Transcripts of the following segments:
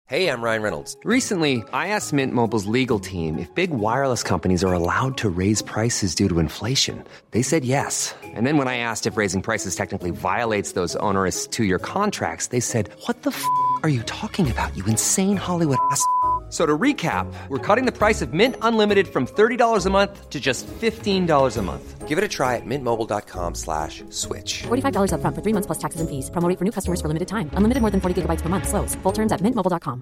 Hey, I'm Ryan Reynolds. Recently, I asked Mint Mobile's legal team if big wireless companies are allowed to raise prices due to inflation. They said yes. And then when I asked if raising prices technically violates those onerous two-year contracts, they said, "What the f*** are you talking about, you insane Hollywood ass?" So to recap, we're cutting the price of Mint Unlimited from $30 a month to just $15 a month. Give it a try at mintmobile.com/switch. $45 up front for 3 months plus taxes and fees. Promo rate for new customers for limited time. Unlimited more than 40 gigabytes per month. Slows full terms at mintmobile.com.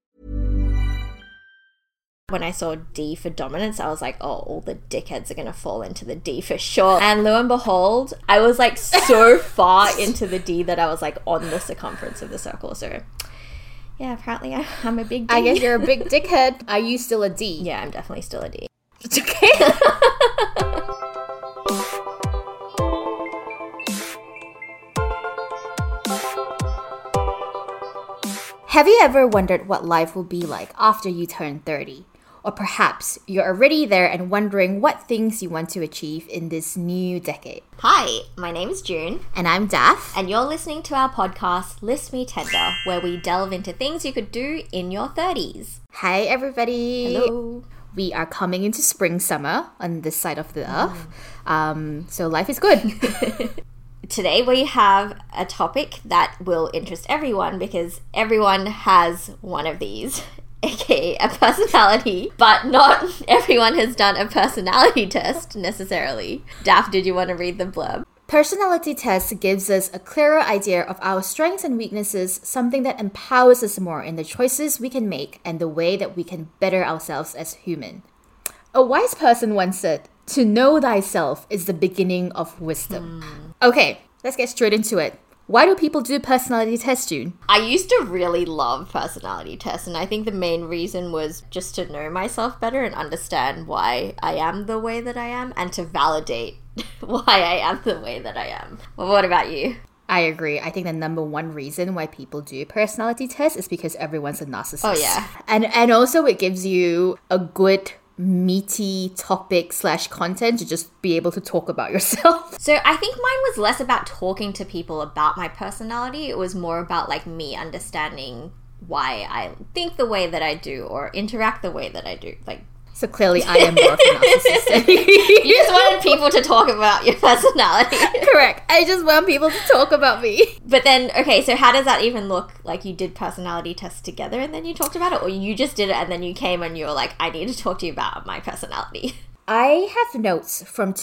When I saw D for dominance, I was like, oh, all the dickheads are going to fall into the D for sure. And lo and behold, I was like so far into the D that I was like on the circumference of the circle. So yeah, apparently I'm a big D. I guess you're a big dickhead. Are you still a D? Yeah, I'm definitely still a D. Okay. Have you ever wondered what life will be like after you turn 30? Or perhaps you're already there and wondering what things you want to achieve in this new decade. Hi, my name is June. And I'm Daph. And you're listening to our podcast, List Me Tender, where we delve into things you could do in your 30s. Hi, everybody. Hello. We are coming into spring, summer on this side of the earth. So life is good. Today we have a topic that will interest everyone because everyone has one of these, aka a personality, but not everyone has done a personality test necessarily. Daph, did you want to read the blurb? Personality test gives us a clearer idea of our strengths and weaknesses, something that empowers us more in the choices we can make and the way that we can better ourselves as human. A wise person once said, "To know thyself is the beginning of wisdom." Okay, let's get straight into it. Why do people do personality tests, June? I used to really love personality tests, and I think the main reason was just to know myself better and understand why I am the way that I am and to validate why I am the way that I am. Well, what about you? I agree. I think the number one reason why people do personality tests is because everyone's a narcissist. Oh, yeah. And also it gives you a good meaty topic / content to just be able to talk about yourself. So I think mine was less about talking to people about my personality. It was more about like me understanding why I think the way that I do or interact the way that I do. Like, so clearly I am more of a narcissist. You just wanted people to talk about your personality. Correct. I just want people to talk about me. But then, okay, so how does that even look? Like you did personality tests together and then you talked about it? Or you just did it and then you came and you were like, I need to talk to you about my personality? I have notes from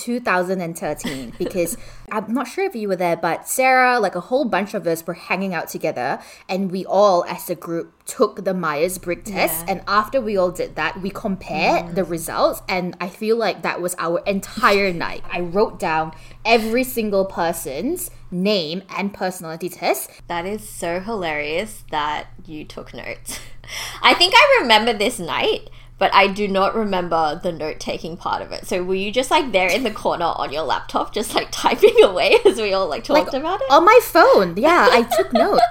2013 because I'm not sure if you were there, but Sarah, like a whole bunch of us were hanging out together and we all as a group took the Myers-Briggs test, and after we all did that, we compared the results, and I feel like that was our entire night. I wrote down every single person's name and personality test. That is so hilarious that you took notes. I think I remember this night, but I do not remember the note-taking part of it. So were you just like there in the corner on your laptop, just like typing away as we all like talked about it? On my phone, yeah, I took notes.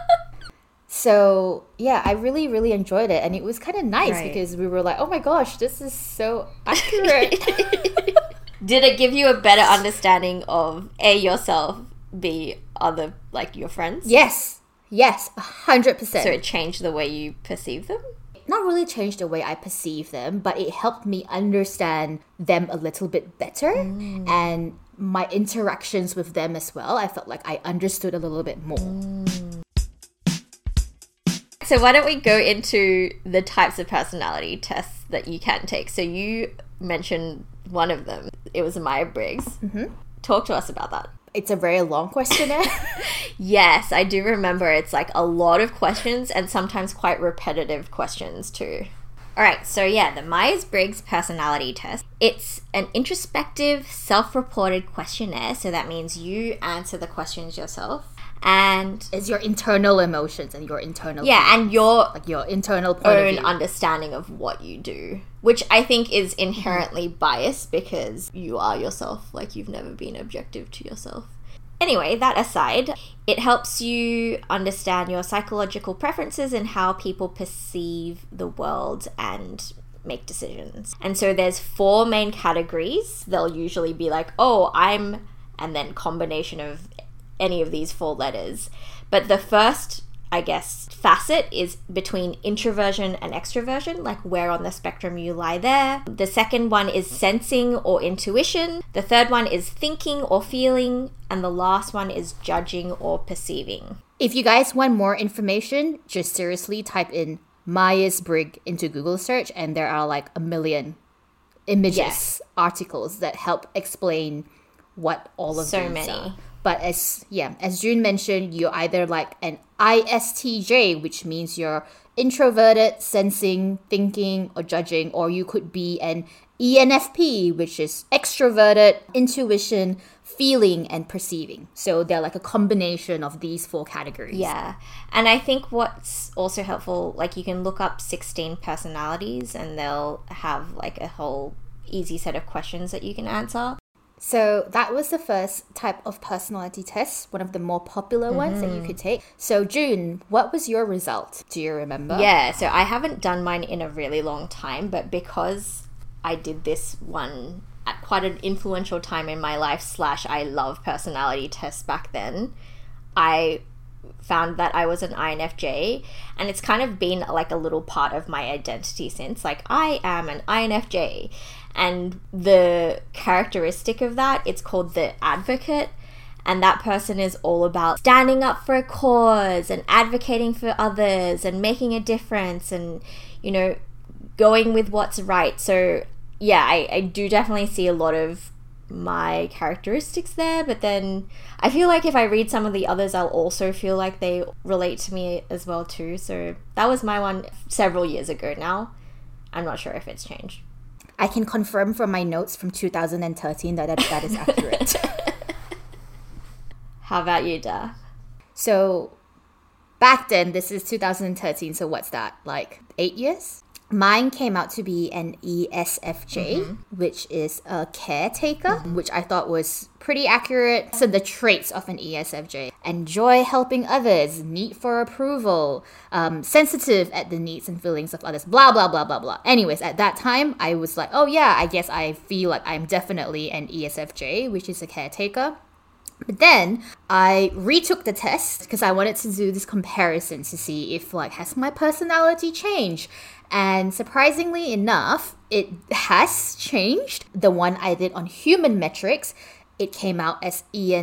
So yeah, I really, really enjoyed it. And it was kind of nice because we were like, oh my gosh, this is so accurate. Did it give you a better understanding of A, yourself, B, other, like your friends? Yes, 100%. So it changed the way you perceive them? Not really changed the way I perceive them, but it helped me understand them a little bit better and my interactions with them as well. I felt like I understood a little bit more. So why don't we go into the types of personality tests that you can take? So you mentioned one of them. It was a Myers-Briggs. Talk to us about that. It's a very long questionnaire. Yes, I do remember. It's like a lot of questions and sometimes quite repetitive questions too. All right, so yeah, the Myers-Briggs personality test. It's an introspective, self-reported questionnaire. So that means you answer the questions yourself. And it's your internal emotions and your internal and your like your internal point own of view. Understanding of what you do, which I think is inherently biased because you are yourself. Like you've never been objective to yourself. Anyway, that aside, it helps you understand your psychological preferences and how people perceive the world and make decisions. And so there's 4 main categories. They'll usually be like, oh, I'm, and then combination of any of these 4 letters. But the first I guess, facet is between introversion and extroversion, like where on the spectrum you lie there. The second one is sensing or intuition. The third one is thinking or feeling. And the last one is judging or perceiving. If you guys want more information, just seriously type in Myers-Briggs into Google search, and there are like a million images, articles that help explain what all of these are. But as June mentioned, you're either like an ISTJ, which means you're introverted, sensing, thinking, or judging, or you could be an ENFP, which is extroverted, intuition, feeling, and perceiving. So they're like a combination of these 4 categories. Yeah. And I think what's also helpful, like you can look up 16 personalities and they'll have like a whole easy set of questions that you can answer. So that was the first type of personality test, one of the more popular ones that you could take. So June, what was your result? Do you remember? Yeah, so I haven't done mine in a really long time, but because I did this one at quite an influential time in my life / I love personality tests back then, I found that I was an INFJ, and it's kind of been like a little part of my identity since. Like, I am an INFJ. And the characteristic of that, it's called the advocate. And that person is all about standing up for a cause and advocating for others and making a difference and, you know, going with what's right. So, yeah, I do definitely see a lot of my characteristics there. But then I feel like if I read some of the others, I'll also feel like they relate to me as well too. So that was my one several years ago now. I'm not sure if it's changed. I can confirm from my notes from 2013 that is accurate. How about you, Da? So back then, this is 2013, so what's that, like 8 years? Mine came out to be an ESFJ, which is a caretaker, which I thought was pretty accurate. So the traits of an ESFJ: enjoy helping others, need for approval, sensitive at the needs and feelings of others, blah, blah, blah, blah, blah. Anyways, at that time, I was like, oh yeah, I guess I feel like I'm definitely an ESFJ, which is a caretaker. But then I retook the test because I wanted to do this comparison to see if, like, has my personality changed? And surprisingly enough, it has changed. The one I did on human metrics, it came out as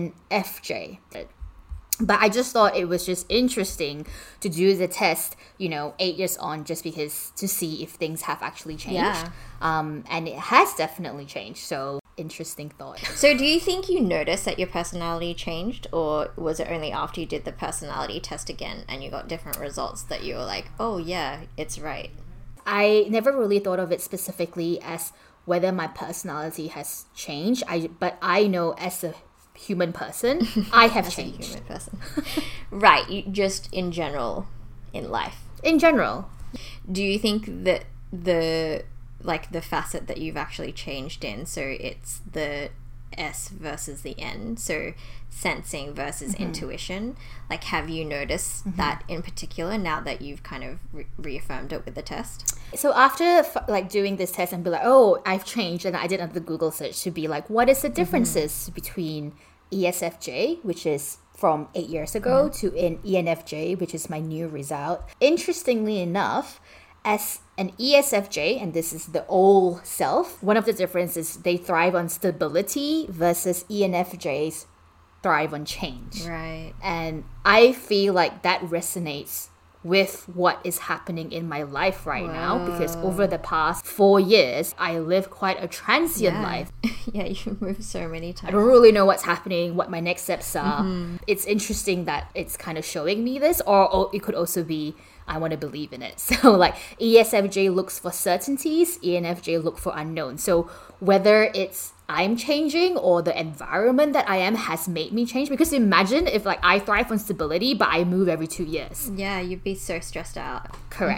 ENFJ. But I just thought it was just interesting to do the test, 8 years on, just because to see if things have actually changed. Yeah. And it has definitely changed. So interesting thought. So do you think you noticed that your personality changed, or was it only after you did the personality test again and you got different results that you were like, oh yeah, it's right? I never really thought of it specifically as whether my personality has changed. But I know as a human person, I have changed. A human person. Right, just in general in life. In general. Do you think that the facet that you've actually changed in, so it's the S versus the N, so sensing versus intuition, like, have you noticed that in particular now that you've kind of reaffirmed it with the test? So after doing this test and be like, oh, I've changed, and I did the Google search to be like, what is the differences between ESFJ, which is from 8 years ago, to an ENFJ, which is my new result. Interestingly enough, as an ESFJ, and this is the old self, one of the differences, they thrive on stability versus ENFJs thrive on change. Right. And I feel like that resonates with what is happening in my life right now, because over the past 4 years, I live quite a transient life. Yeah, you move so many times. I don't really know what's happening, what my next steps are. It's interesting that it's kind of showing me this, or it could also be I want to believe in it. So like ESFJ looks for certainties, ENFJ look for unknown. So whether it's I'm changing or the environment that I am has made me change, because imagine if like I thrive on stability but I move every 2 years. Yeah, you'd be so stressed out. Correct.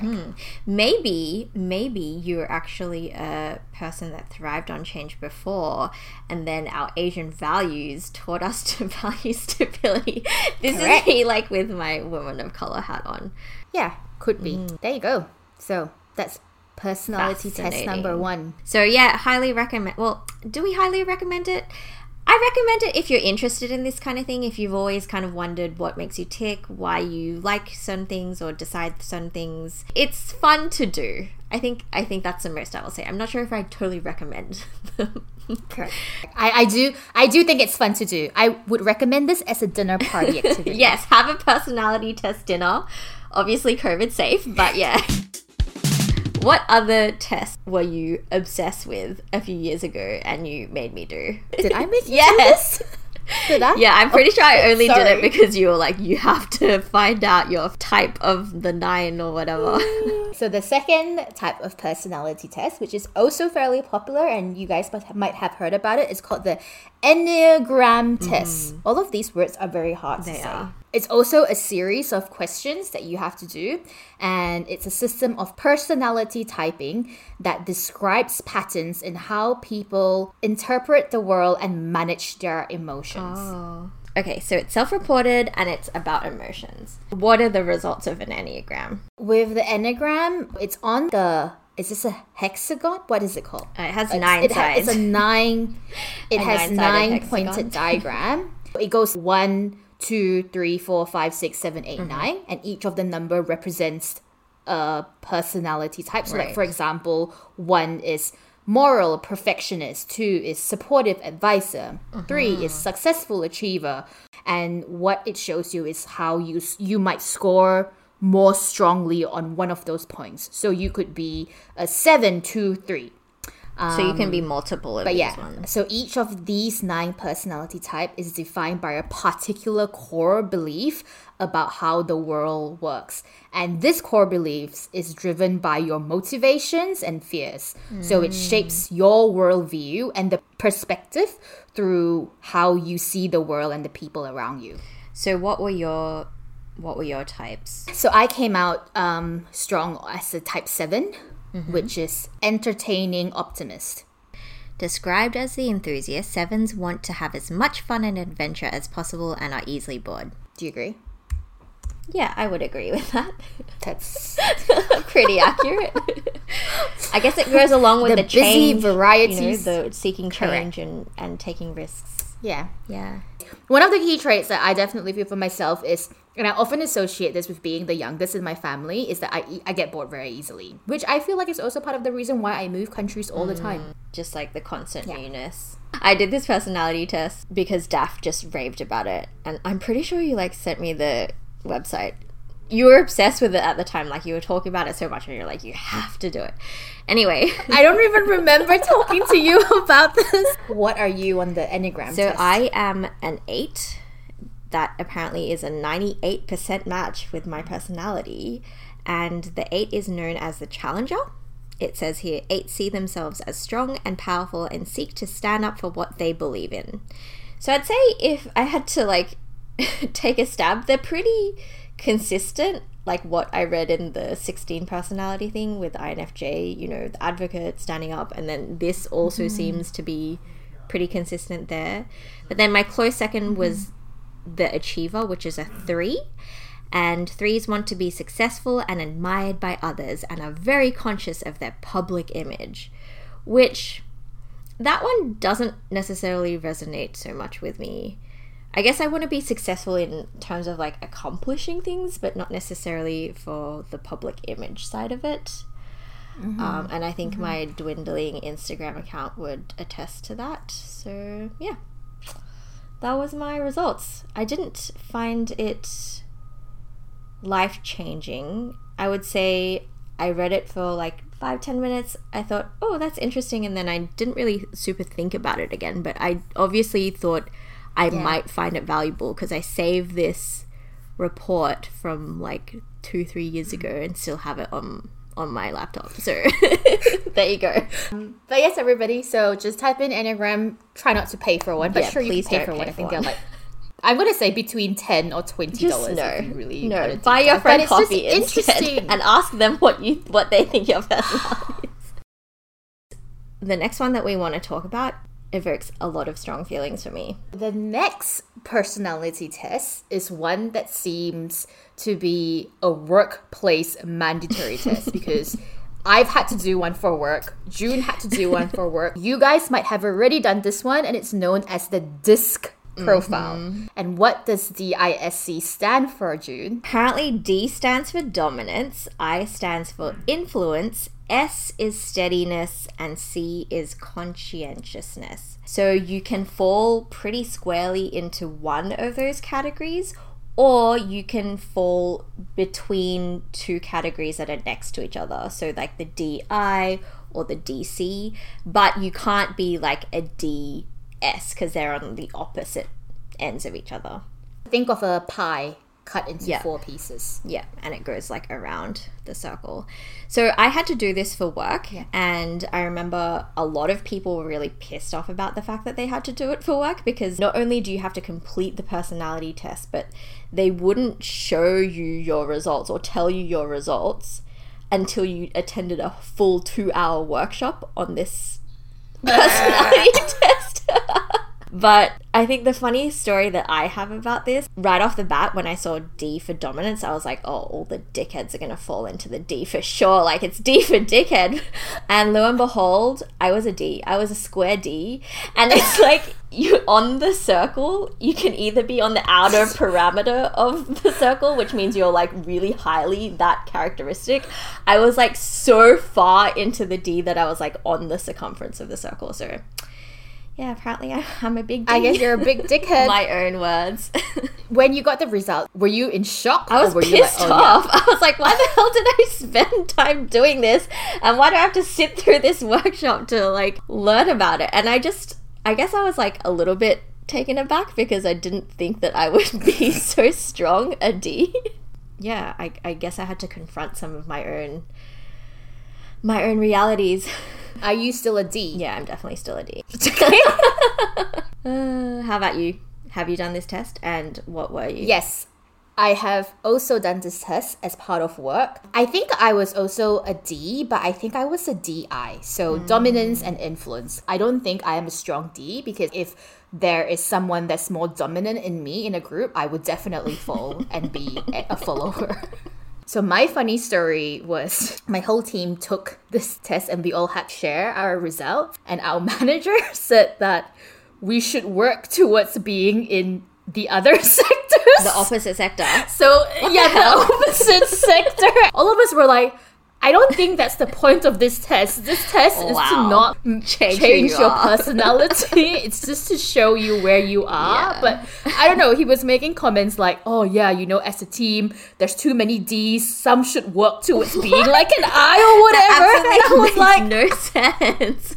Maybe you're actually a person that thrived on change before, and then our Asian values taught us to value stability. This is me like with my woman of color hat on. Yeah, could be. There you go. So that's personality test number 1. So yeah, highly recommend. Well, do we highly recommend it? I recommend it if you're interested in this kind of thing, if you've always kind of wondered what makes you tick, why you like certain things or decide certain things. It's fun to do. I think that's the most I will say. I'm not sure if I totally recommend them. Correct. I do think it's fun to do. I would recommend this as a dinner party activity. Yes, have a personality test dinner. Obviously COVID safe, but yeah. What other test were you obsessed with a few years ago and you made me do? Did I make you Yes. do this? Did I? Yeah, I'm pretty sure I only did sorry. it because you were like, you have to find out your type of the 9 or whatever. So the second type of personality test, which is also fairly popular and you guys might have heard about it, is called the Enneagram test. All of these words are very hard to say. are. It's also a series of questions that you have to do, and it's a system of personality typing that describes patterns in how people interpret the world and manage their emotions. Okay, so it's self-reported and it's about emotions. What are the results of an Enneagram? With the Enneagram, it's on the... Is this a hexagon? What is it called? It has 9 sides. It's a 9... It A has 9-sided 9 pointed hexagon. diagram. It goes 1, 2, 3, 4, 5, 6, 7, 8, 9. And each of the number represents a personality type. So like, Right. for example, 1 is moral perfectionist, 2 is supportive advisor, 3 is successful achiever. And what it shows you is how you might score more strongly on one of those points. So you could be a 7, 2, 3. So you can be multiple of But these yeah, ones. so each of these 9 personality type is defined by a particular core belief about how the world works. And this core beliefs is driven by your motivations and fears. So it shapes your worldview and the perspective through how you see the world and the people around you. So what were your types? So I came out strong as a type 7, which is entertaining optimist. Described as the enthusiast, 7s want to have as much fun and adventure as possible and are easily bored. Do you agree? Yeah, I would agree with that. That's Pretty accurate. I guess it goes along with The the, busy change, varieties. the seeking Correct. change and taking risks. yeah. Yeah. One of the key traits that I definitely feel for myself is, and I often associate this with being the youngest in my family, is that I get bored very easily. Which I feel like is also part of the reason why I move countries all the time. Just like the constant newness. I did this personality test because Daff just raved about it. And I'm pretty sure you like sent me the website. You were obsessed with it at the time. Like you were talking about it so much and you're like, you have to do it. Anyway. I don't even remember talking to you about this. What are you on the Enneagram So test? I am an 8. That apparently is a 98% match with my personality. And the 8 is known as the challenger. It says here, 8 see themselves as strong and powerful and seek to stand up for what they believe in. So I'd say if I had to like take a stab, they're pretty consistent. Like what I read in the 16 personality thing with INFJ, you know, the advocate standing up. And then this also seems to be pretty consistent there. But then my close second was the achiever, which is a 3. And 3s want to be successful and admired by others and are very conscious of their public image, which that one doesn't necessarily resonate so much with me. I guess I want to be successful in terms of like accomplishing things, but not necessarily for the public image side of it. And I think my dwindling Instagram account would attest to that. So yeah, that was my results. I didn't find it life-changing. I would say I read it for like 5-10 minutes. I thought, oh, that's interesting, and then I didn't really super think about it again, but I obviously thought I might find it valuable because I saved this report from like 2-3 years ago and still have it on my laptop. So there you go. But yes, everybody, so just type in Enneagram, try not to pay for one, but Yeah, sure you please can pay don't for one. pay I think for they're one. like, I'm going to say between $10 or $20 Just if you really no. wanna do Buy your that. friend But it's just coffee instead interesting. and ask them what they think your personality is. The next one that we want to talk about evokes a lot of strong feelings for me. The next personality test is one that seems to be a workplace mandatory test because I've had to do one for work. June had to do one for work. You guys might have already done this one, and it's known as the DISC profile. And what does DISC stand for, June? Apparently, D stands for dominance, I stands for influence, S is steadiness, and C is conscientiousness. So you can fall pretty squarely into one of those categories, or you can fall between two categories that are next to each other. So like the DI or the DC, but you can't be like a DS because they're on the opposite ends of each other. Think of a pie cut into Yeah. 4 pieces. Yeah, and it goes like around the circle. So I had to do this for work, and I remember a lot of people were really pissed off about the fact that they had to do it for work, because not only do you have to complete the personality test, but they wouldn't show you your results or tell you your results until you attended a full 2-hour workshop on this personality test. But I think the funny story that I have about this, right off the bat, when I saw D for dominance, I was like, oh, all the dickheads are going to fall into the D for sure. Like, it's D for dickhead. And lo and behold, I was a D. I was a square D. And it's like, you on the circle, you can either be on the outer parameter of the circle, which means you're like really highly that characteristic. I was like so far into the D that I was like on the circumference of the circle. So yeah, apparently I'm a big D. I guess you're a big dickhead. My own words. When you got the result, were you in shock? I was or were pissed you like, off. I was like, why the hell did I spend time doing this? And why do I have to sit through this workshop to like learn about it? And I guess I was like a little bit taken aback because I didn't think that I would be so strong a D. Yeah, I guess I had to confront some of my own realities. Are you still a D? Yeah, I'm definitely still a D. How about you? Have you done this test, and what were you? Yes. I have also done this test as part of work. I think I was also a D, but I think I was a DI. So dominance and influence. I don't think I am a strong D, because if there is someone that's more dominant in me in a group, I would definitely fall and be a follower. So my funny story was my whole team took this test and we all had to share our results. And our manager said that we should work towards being in the other sectors. The opposite sector. So, yeah, the opposite sector. All of us were like, I don't think that's the point of this test. This test is to not change who you your are. personality. It's just to show you where you are. Yeah. But I don't know, he was making comments like, oh yeah, you know, as a team, there's too many Ds. Some should work towards being like an I or whatever. And I was like, no sense.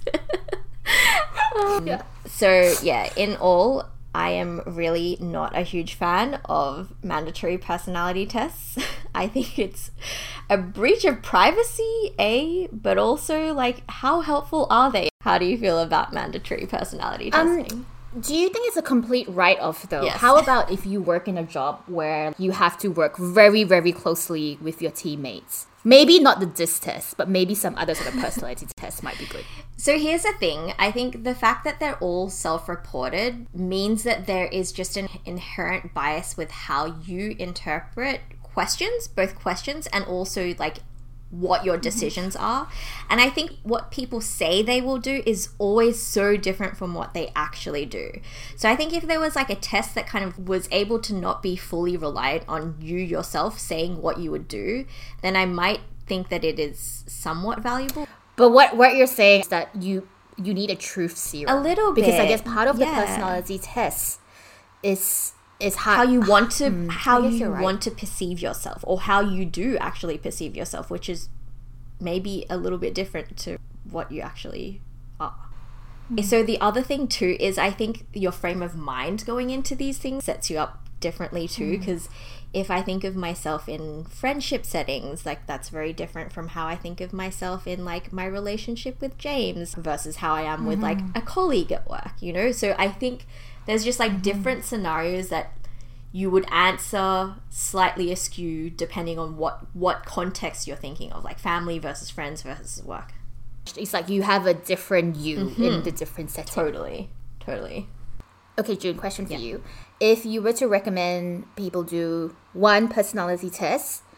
Yeah. So yeah, in all, I am really not a huge fan of mandatory personality tests. I think it's a breach of privacy, but also like, how helpful are they? How do you feel about mandatory personality testing? Do you think it's a complete write-off though? Yes. How about if you work in a job where you have to work very, very closely with your teammates? Maybe not the DISC test, but maybe some other sort of personality test might be good. So here's the thing. I think the fact that they're all self-reported means that there is just an inherent bias with how you interpret questions, both questions and also like what your decisions are. And I think what people say they will do is always so different from what they actually do. So I think if there was like a test that kind of was able to not be fully reliant on you yourself saying what you would do, then I might think that it is somewhat valuable. But what you're saying is that you need a truth serum. A little Because I bit, guess part of the yeah. personality test is How you want to I guess you're right. want to perceive yourself, or how you do actually perceive yourself, which is maybe a little bit different to what you actually are. So the other thing too is I think your frame of mind going into these things sets you up differently too, because if I think of myself in friendship settings, like that's very different from how I think of myself in like my relationship with James versus how I am with like a colleague at work, you know? So I think there's just like different scenarios that you would answer slightly askew depending on what context you're thinking of, like family versus friends versus work. It's like you have a different you in the different setting. Totally. Okay, June, question for you. If you were to recommend people do one personality test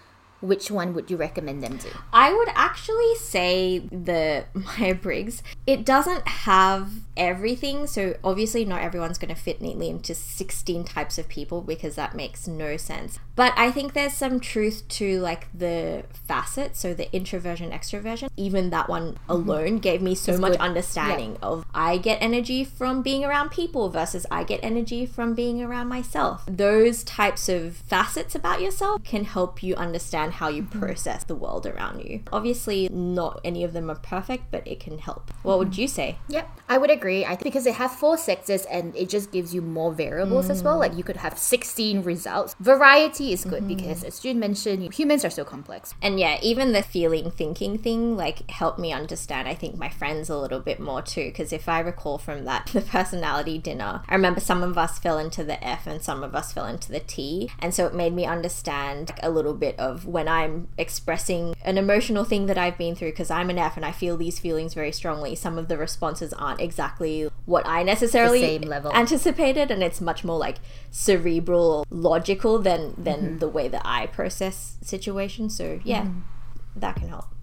which one would you recommend them to? I would actually say the Myers-Briggs. It doesn't have everything, so obviously not everyone's going to fit neatly into 16 types of people because that makes no sense. But I think there's some truth to like the facets, so the introversion, extroversion. Even that one alone gave me so much understanding of I get energy from being around people versus I get energy from being around myself. Those types of facets about yourself can help you understand how you process the world around you. Obviously, not any of them are perfect, but it can help. What would you say? Yep, I would agree. I think because they have 4 sexes and it just gives you more variables as well. Like you could have 16 results. Variety is good because, as June mentioned, humans are so complex. And yeah, even the feeling, thinking thing, like, helped me understand, I think, my friends a little bit more too. Because if I recall from that, the personality dinner, I remember some of us fell into the F and some of us fell into the T. And so it made me understand a little bit of when I'm expressing an emotional thing that I've been through, because I'm an F and I feel these feelings very strongly. Some of the responses aren't exactly what I necessarily the same level anticipated, and it's much more like cerebral, logical than the way that I process situations. So yeah, that can help.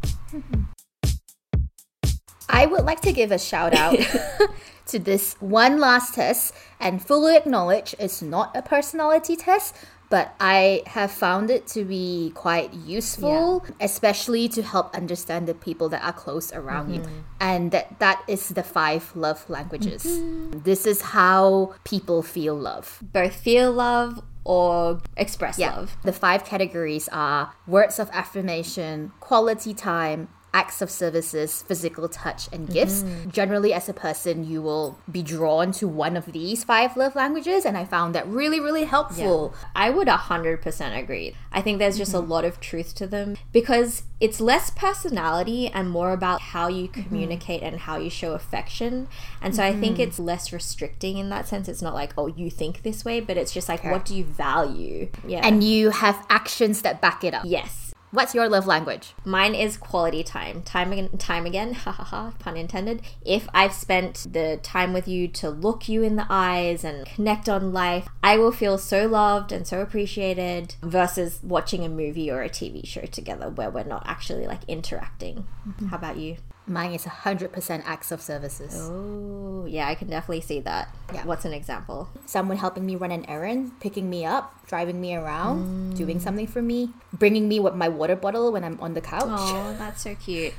I would like to give a shout out to this one last test and fully acknowledge it's not a personality test, but I have found it to be quite useful, especially to help understand the people that are close around you. And that is the 5 love languages. This is how people feel love. Both feel love or express love. The 5 categories are words of affirmation, quality time, acts of services, physical touch, and gifts. Generally, as a person, you will be drawn to one of these 5 love languages, and I found that really, really helpful. Yeah. I would 100% agree. I think there's just a lot of truth to them because it's less personality and more about how you communicate and how you show affection. And so I think it's less restricting in that sense. It's not like, oh, you think this way, but it's just like, what do you value? Yeah. And you have actions that back it up. Yes. What's your love language? Mine is quality time. Time again, ha ha ha, pun intended. If I've spent the time with you to look you in the eyes and connect on life, I will feel so loved and so appreciated versus watching a movie or a TV show together where we're not actually like interacting. How about you? Mine is 100% acts of services. Oh, yeah, I can definitely see that. Yeah. What's an example? Someone helping me run an errand, picking me up, driving me around, doing something for me, bringing me with my water bottle when I'm on the couch. Oh, that's so cute.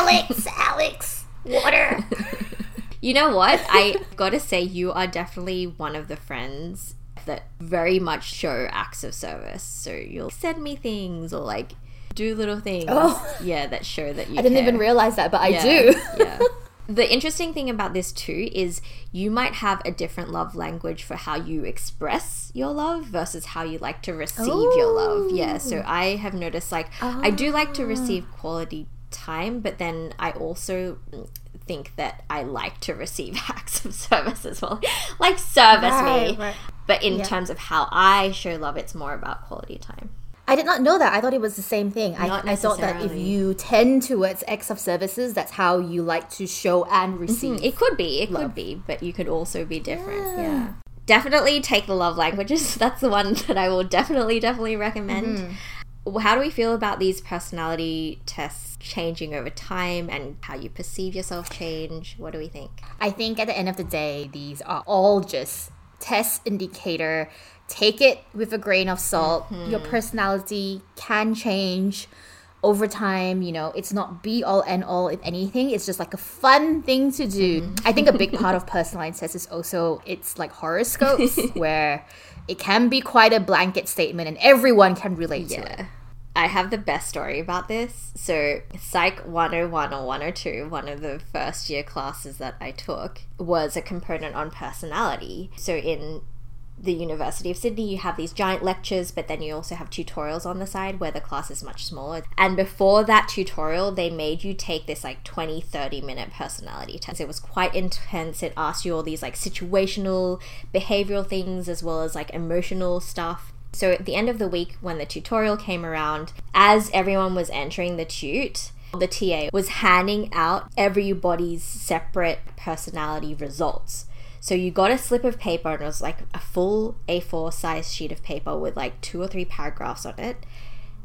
Alex, water. You know what? I gotta say, you are definitely one of the friends that very much show acts of service. So you'll send me things or like do little things that show that you I didn't care. even realize that, but I do. Yeah. The interesting thing about this too is you might have a different love language for how you express your love versus how you like to receive your love. Yeah, so I have noticed like I do like to receive quality time, but then I also think that I like to receive acts of service as well. Like service me. Right. But in terms of how I show love, it's more about quality time. I did not know that. I thought it was the same thing. I thought that if you tend towards acts of services, that's how you like to show and receive. It could be. It could be. But you could also be different. Yeah. Definitely take the love languages. That's the one that I will definitely recommend. How do we feel about these personality tests changing over time and how you perceive yourself change? What do we think? I think at the end of the day, these are all just test indicator. Take it with a grain of salt. Your personality can change over time. You know, it's not be all and all. If anything, it's just like a fun thing to do. I think a big part of personality tests is also it's like horoscopes where it can be quite a blanket statement and everyone can relate to it. I have the best story about this. So Psych 101 or 102, one of the first year classes that I took, was a component on personality. So in the University of Sydney, you have these giant lectures, but then you also have tutorials on the side where the class is much smaller. And before that tutorial, they made you take this like 20-30 minute personality test. It was quite intense. It asked you all these like situational, behavioral things as well as like emotional stuff. So at the end of the week, when the tutorial came around, as everyone was entering the tute, the TA was handing out everybody's separate personality results. So you got a slip of paper and it was like a full A4 size sheet of paper with like 2 or 3 paragraphs on it.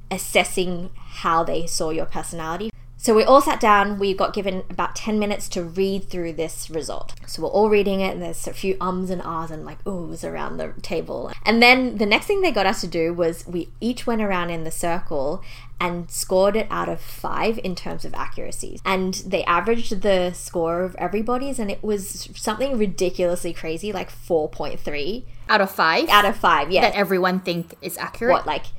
assessing how they saw your personality. So we all sat down, we got given about 10 minutes to read through this result. So we're all reading it, and there's a few ums and ahs and like oohs around the table. And then the next thing they got us to do was we each went around in the circle and scored it out of 5 in terms of accuracy. And they averaged the score of everybody's, and it was something ridiculously crazy, like 4.3. Out of 5? Out of 5, yeah. That everyone think is accurate? What, like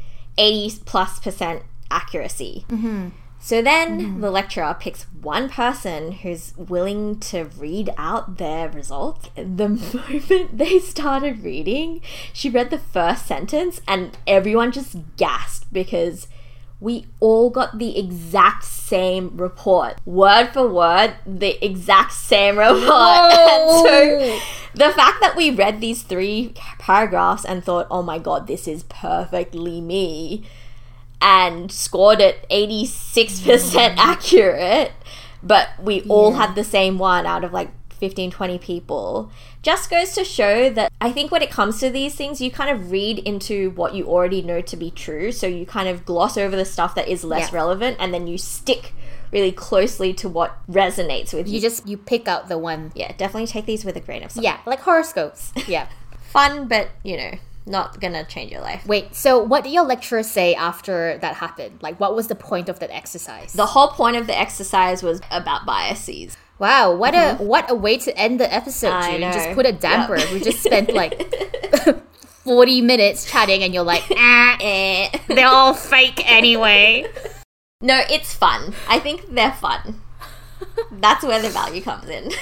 80+% accuracy. Mm-hmm. So then the lecturer picks one person who's willing to read out their results. The moment they started reading, she read the first sentence and everyone just gasped because we all got the exact same report. Word for word, the exact same report. And so the fact that we read these 3 paragraphs and thought, oh my God, this is perfectly me, and scored it 86% accurate, but we all had the same one out of like 15, 20 people, just goes to show that I think when it comes to these things, you kind of read into what you already know to be true. So you kind of gloss over the stuff that is less relevant, and then you stick really closely to what resonates with you. You pick out the one. Yeah, definitely take these with a grain of salt. Yeah, like horoscopes. Yeah. Fun, but, you know, not gonna change your life. Wait, so what did your lecturer say after that happened? Like, what was the point of that exercise? The whole point of the exercise was about biases. Wow, what a way to end the episode, Jude. You just put a damper. Yep. We just spent like 40 minutes chatting and you're like, they're all fake anyway. No, it's fun. I think they're fun. That's where the value comes in.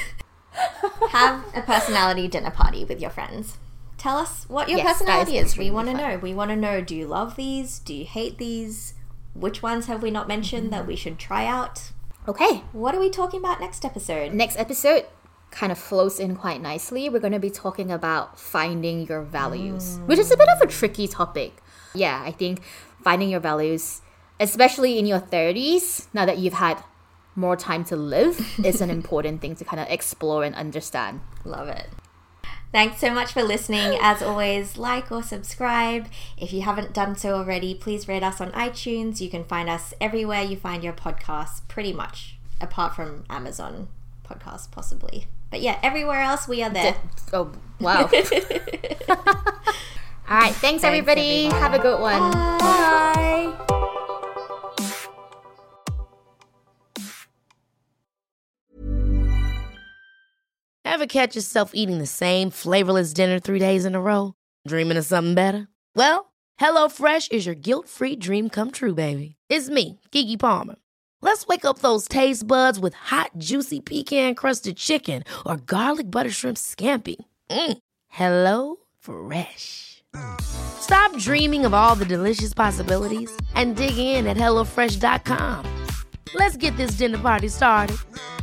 Have a personality dinner party with your friends. Tell us what your personality is. We want to know. We want to know, do you love these? Do you hate these? Which ones have we not mentioned that we should try out? Okay. What are we talking about next episode? Next episode kind of flows in quite nicely. We're going to be talking about finding your values, which is a bit of a tricky topic. Yeah, I think finding your values, especially in your 30s, now that you've had more time to live, is an important thing to kind of explore and understand. Love it. Thanks so much for listening. As always, like or subscribe. If you haven't done so already, please rate us on iTunes. You can find us everywhere you find your podcasts, pretty much, apart from Amazon podcasts, possibly. But yeah, everywhere else, we are there. Oh, wow. All right, thanks everybody. Have a good one. Bye. Ever catch yourself eating the same flavorless dinner 3 days in a row? Dreaming of something better? Well, HelloFresh is your guilt-free dream come true, baby. It's me, Keke Palmer. Let's wake up those taste buds with hot, juicy pecan-crusted chicken or garlic butter shrimp scampi. Hello Fresh. Stop dreaming of all the delicious possibilities and dig in at HelloFresh.com. Let's get this dinner party started.